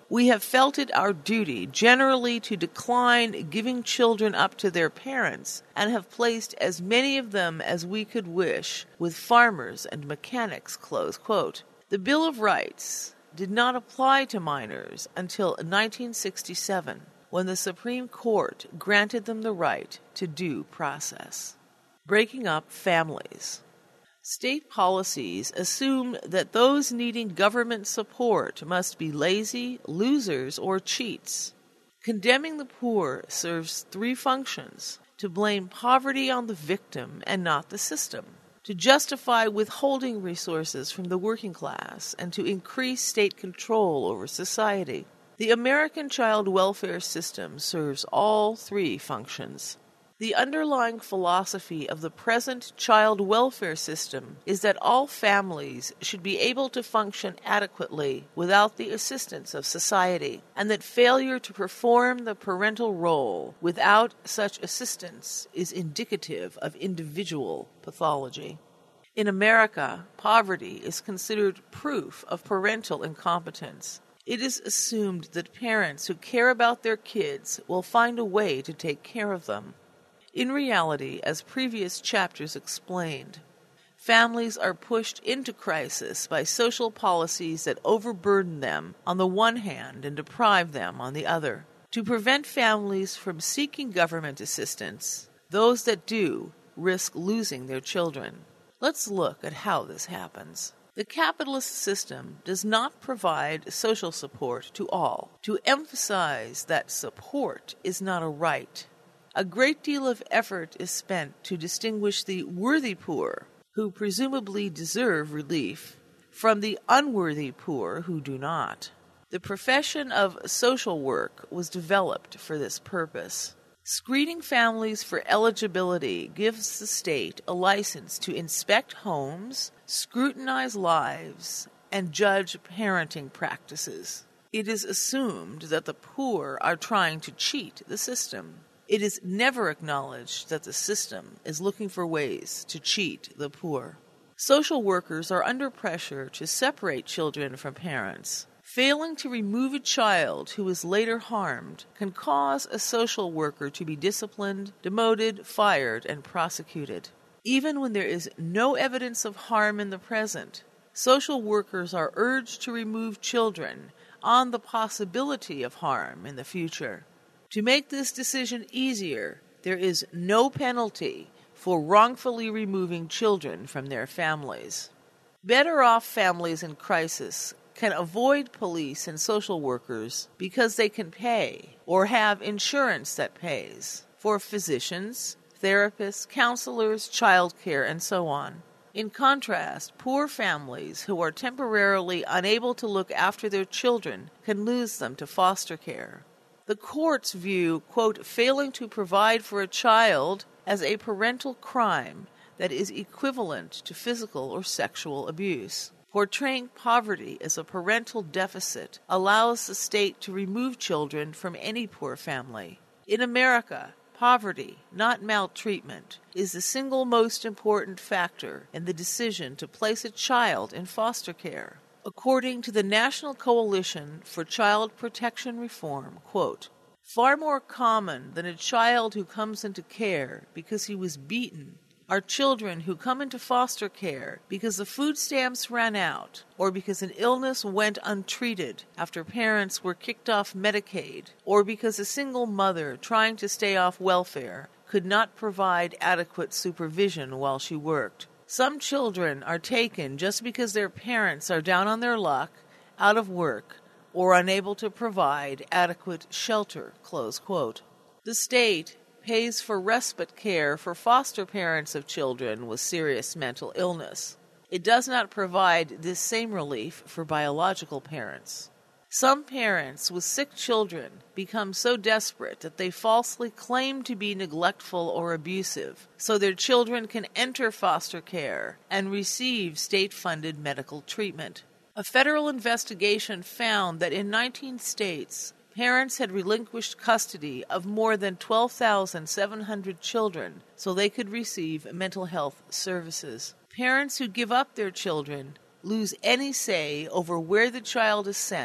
We have felt it our duty generally to decline giving children up to their parents, and have placed as many of them as we could wish with farmers and mechanics." Close quote. The Bill of Rights did not apply to minors until nineteen sixty-seven, when the Supreme Court granted them the right to due process. Breaking up families. State policies assume that those needing government support must be lazy, losers, or cheats. Condemning the poor serves three functions: to blame poverty on the victim and not the system, to justify withholding resources from the working class, and to increase state control over society. The American child welfare system serves all three functions. The underlying philosophy of the present child welfare system is that all families should be able to function adequately without the assistance of society, and that failure to perform the parental role without such assistance is indicative of individual pathology. In America, poverty is considered proof of parental incompetence. It is assumed that parents who care about their kids will find a way to take care of them. In reality, as previous chapters explained, families are pushed into crisis by social policies that overburden them on the one hand and deprive them on the other. To prevent families from seeking government assistance, those that do risk losing their children. Let's look at how this happens. The capitalist system does not provide social support to all. To emphasize that support is not a right, a great deal of effort is spent to distinguish the worthy poor, who presumably deserve relief, from the unworthy poor who do not. The profession of social work was developed for this purpose. Screening families for eligibility gives the state a license to inspect homes, scrutinize lives, and judge parenting practices. It is assumed that the poor are trying to cheat the system. It is never acknowledged that the system is looking for ways to cheat the poor. Social workers are under pressure to separate children from parents. Failing to remove a child who is later harmed can cause a social worker to be disciplined, demoted, fired, and prosecuted. Even when there is no evidence of harm in the present, social workers are urged to remove children on the possibility of harm in the future. To make this decision easier, there is no penalty for wrongfully removing children from their families. Better off families in crisis can avoid police and social workers because they can pay or have insurance that pays for physicians, therapists, counselors, childcare, and so on. In contrast, poor families who are temporarily unable to look after their children can lose them to foster care. The courts view, quote, failing to provide for a child as a parental crime that is equivalent to physical or sexual abuse. Portraying poverty as a parental deficit allows the state to remove children from any poor family. In America, poverty, not maltreatment, is the single most important factor in the decision to place a child in foster care. According to the National Coalition for Child Protection Reform, quote, far more common than a child who comes into care because he was beaten are children who come into foster care because the food stamps ran out or because an illness went untreated after parents were kicked off Medicaid, or because a single mother trying to stay off welfare could not provide adequate supervision while she worked. Some children are taken just because their parents are down on their luck, out of work, or unable to provide adequate shelter, close quote. The state pays for respite care for foster parents of children with serious mental illness. It does not provide this same relief for biological parents. Some parents with sick children become so desperate that they falsely claim to be neglectful or abusive, so their children can enter foster care and receive state-funded medical treatment. A federal investigation found that in nineteen states, parents had relinquished custody of more than twelve thousand seven hundred children so they could receive mental health services. Parents who give up their children lose any say over where the child is sent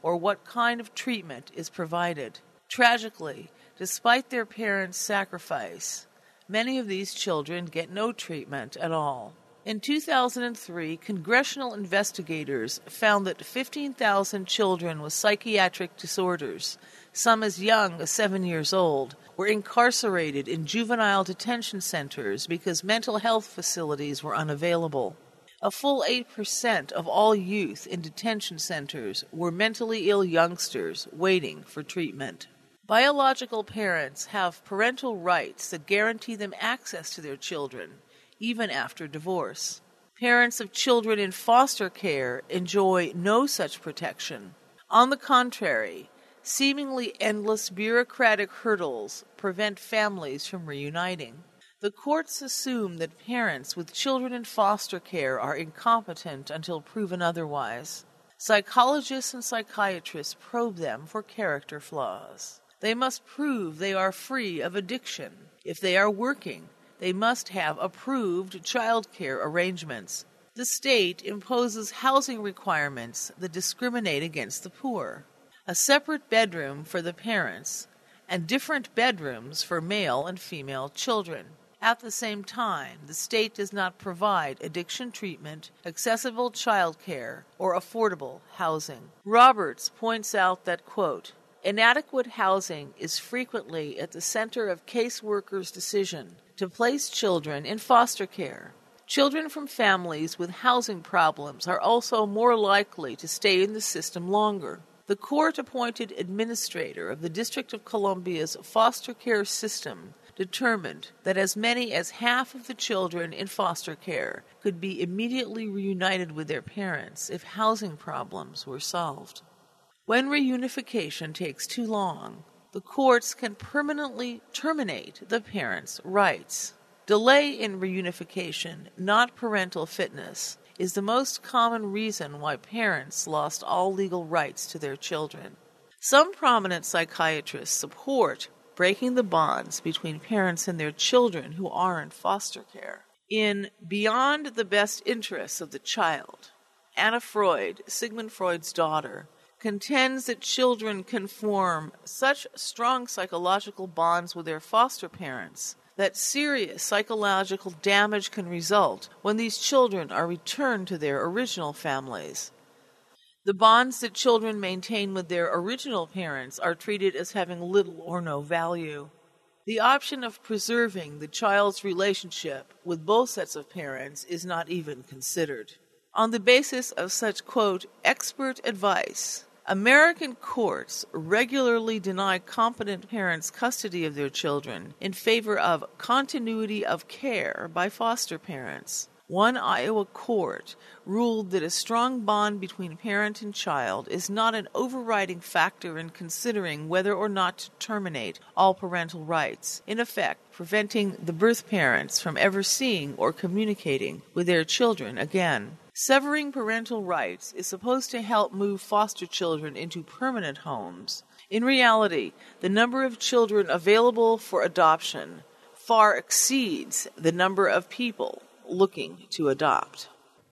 or what kind of treatment is provided. Tragically, despite their parents' sacrifice, many of these children get no treatment at all. In two thousand three, congressional investigators found that fifteen thousand children with psychiatric disorders, some as young as seven years old, were incarcerated in juvenile detention centers because mental health facilities were unavailable. A full eight percent of all youth in detention centers were mentally ill youngsters waiting for treatment. Biological parents have parental rights that guarantee them access to their children, even after divorce. Parents of children in foster care enjoy no such protection. On the contrary, seemingly endless bureaucratic hurdles prevent families from reuniting. The courts assume that parents with children in foster care are incompetent until proven otherwise. Psychologists and psychiatrists probe them for character flaws. They must prove they are free of addiction. If they are working, they must have approved child care arrangements. The state imposes housing requirements that discriminate against the poor. A separate bedroom for the parents, and different bedrooms for male and female children. At the same time, the state does not provide addiction treatment, accessible child care, or affordable housing. Roberts points out that, quote, inadequate housing is frequently at the center of caseworkers' decision to place children in foster care. Children from families with housing problems are also more likely to stay in the system longer. The court-appointed administrator of the District of Columbia's foster care system determined that as many as half of the children in foster care could be immediately reunited with their parents if housing problems were solved. When reunification takes too long, the courts can permanently terminate the parents' rights. Delay in reunification, not parental fitness, is the most common reason why parents lost all legal rights to their children. Some prominent psychiatrists support breaking the bonds between parents and their children who are in foster care. In Beyond the Best Interests of the Child, Anna Freud, Sigmund Freud's daughter, contends that children can form such strong psychological bonds with their foster parents that serious psychological damage can result when these children are returned to their original families. The bonds that children maintain with their original parents are treated as having little or no value. The option of preserving the child's relationship with both sets of parents is not even considered. On the basis of such, quote, expert advice, American courts regularly deny competent parents custody of their children in favor of continuity of care by foster parents. One Iowa court ruled that a strong bond between parent and child is not an overriding factor in considering whether or not to terminate all parental rights, in effect preventing the birth parents from ever seeing or communicating with their children again. Severing parental rights is supposed to help move foster children into permanent homes. In reality, the number of children available for adoption far exceeds the number of people looking to adopt.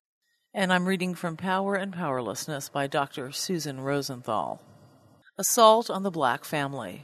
And I'm reading from Power and Powerlessness by Doctor Susan Rosenthal. Assault on the Black Family.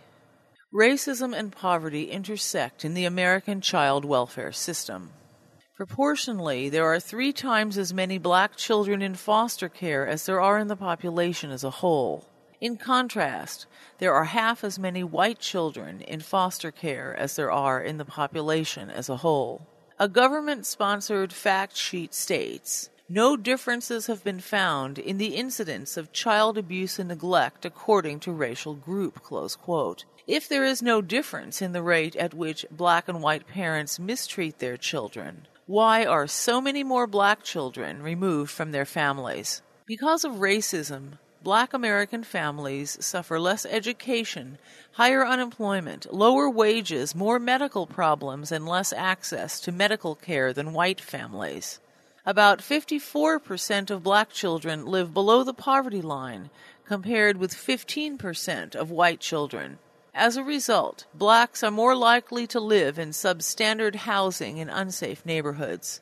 Racism and poverty intersect in the American child welfare system. Proportionally, there are three times as many black children in foster care as there are in the population as a whole. In contrast, there are half as many white children in foster care as there are in the population as a whole. A government-sponsored fact sheet states, no differences have been found in the incidence of child abuse and neglect according to racial group, close quote. If there is no difference in the rate at which black and white parents mistreat their children, why are so many more black children removed from their families? Because of racism, black American families suffer less education, higher unemployment, lower wages, more medical problems, and less access to medical care than white families. About fifty-four percent of black children live below the poverty line, compared with fifteen percent of white children. As a result, blacks are more likely to live in substandard housing in unsafe neighborhoods.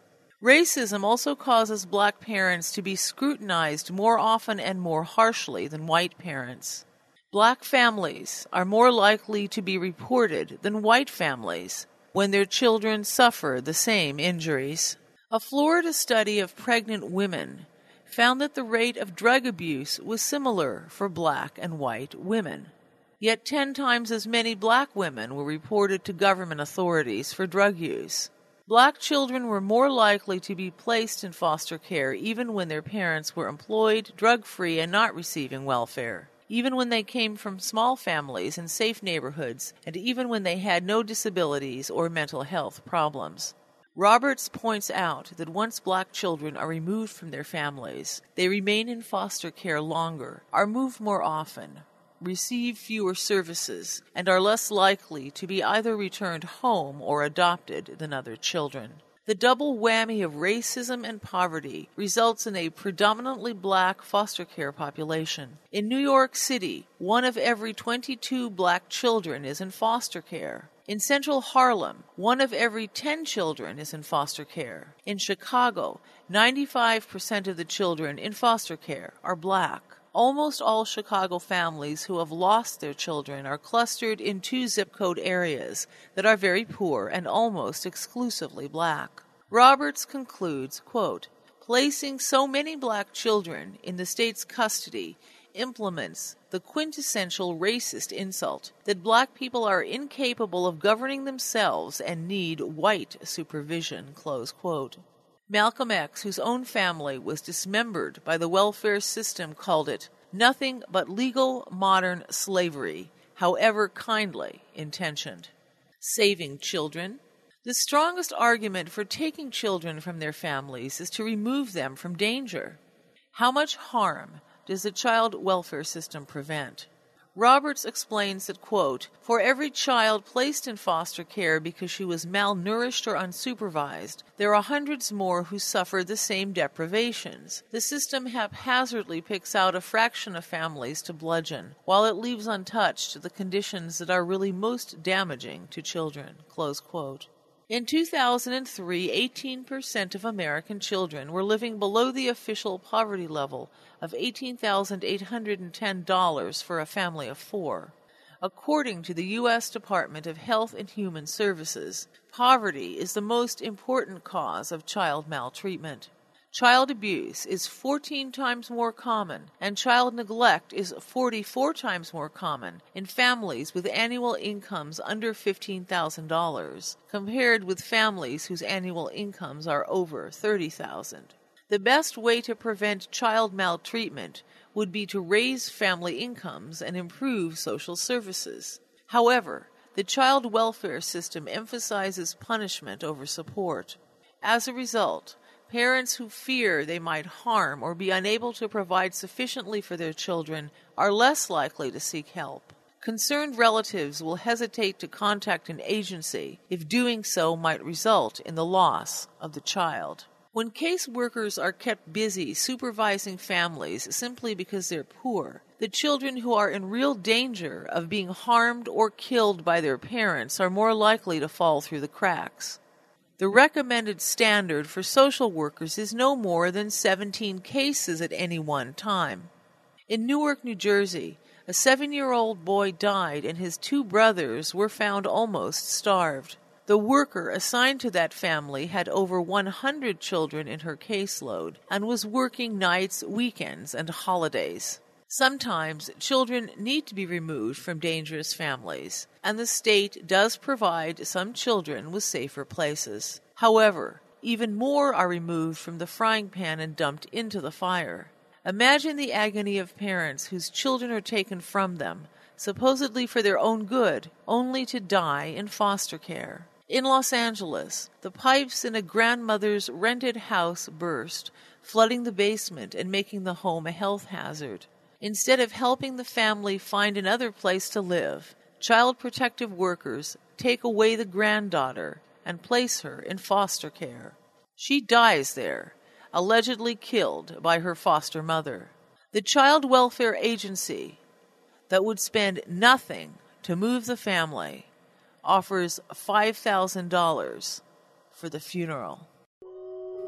Racism also causes black parents to be scrutinized more often and more harshly than white parents. Black families are more likely to be reported than white families when their children suffer the same injuries. A Florida study of pregnant women found that the rate of drug abuse was similar for black and white women. Yet ten times as many black women were reported to government authorities for drug use. Black children were more likely to be placed in foster care even when their parents were employed, drug-free, and not receiving welfare, even when they came from small families in safe neighborhoods, and even when they had no disabilities or mental health problems. Roberts points out that once black children are removed from their families, they remain in foster care longer, are moved more often, receive fewer services, and are less likely to be either returned home or adopted than other children. The double whammy of racism and poverty results in a predominantly black foster care population. In New York City, one of every twenty-two black children is in foster care. In central Harlem, one of every ten children is in foster care. In Chicago, ninety-five percent of the children in foster care are black. Almost all Chicago families who have lost their children are clustered in two zip code areas that are very poor and almost exclusively black. Roberts concludes, quote, placing so many black children in the state's custody implements the quintessential racist insult that black people are incapable of governing themselves and need white supervision, close quote. Malcolm X, whose own family was dismembered by the welfare system, called it nothing but legal modern slavery, however kindly intentioned. Saving children. The strongest argument for taking children from their families is to remove them from danger. How much harm does the child welfare system prevent? Roberts explains that, quote, for every child placed in foster care because she was malnourished or unsupervised, there are hundreds more who suffer the same deprivations. The system haphazardly picks out a fraction of families to bludgeon, while it leaves untouched the conditions that are really most damaging to children, close quote. In two thousand three, eighteen percent of American children were living below the official poverty level of eighteen thousand eight hundred ten dollars for a family of four. According to the U S Department of Health and Human Services, poverty is the most important cause of child maltreatment. Child abuse is fourteen times more common, and child neglect is forty-four times more common in families with annual incomes under fifteen thousand dollars, compared with families whose annual incomes are over thirty thousand dollars. The best way to prevent child maltreatment would be to raise family incomes and improve social services. However, the child welfare system emphasizes punishment over support. As a result, parents who fear they might harm or be unable to provide sufficiently for their children are less likely to seek help. Concerned relatives will hesitate to contact an agency if doing so might result in the loss of the child. When caseworkers are kept busy supervising families simply because they're poor, the children who are in real danger of being harmed or killed by their parents are more likely to fall through the cracks. The recommended standard for social workers is no more than seventeen cases at any one time. In Newark, New Jersey, a seven-year-old boy died and his two brothers were found almost starved. The worker assigned to that family had over one hundred children in her caseload and was working nights, weekends, and holidays. Sometimes children need to be removed from dangerous families, and the state does provide some children with safer places. However, even more are removed from the frying pan and dumped into the fire. Imagine the agony of parents whose children are taken from them, supposedly for their own good, only to die in foster care. In Los Angeles, the pipes in a grandmother's rented house burst, flooding the basement and making the home a health hazard. Instead of helping the family find another place to live, child protective workers take away the granddaughter and place her in foster care. She dies there, allegedly killed by her foster mother. The child welfare agency that would spend nothing to move the family offers five thousand dollars for the funeral.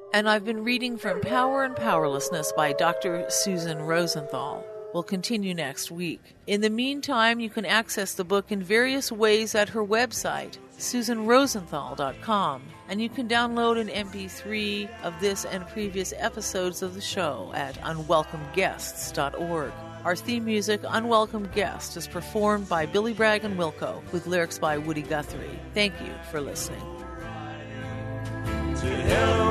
And I've been reading from Power and Powerlessness by Doctor Susan Rosenthal. We'll continue next week. In the meantime, you can access the book in various ways at her website, susan rosenthal dot com, and you can download an M P three of this and previous episodes of the show at unwelcome guests dot org. Our theme music, Unwelcome Guest, is performed by Billy Bragg and Wilco, with lyrics by Woody Guthrie. Thank you for listening. To hell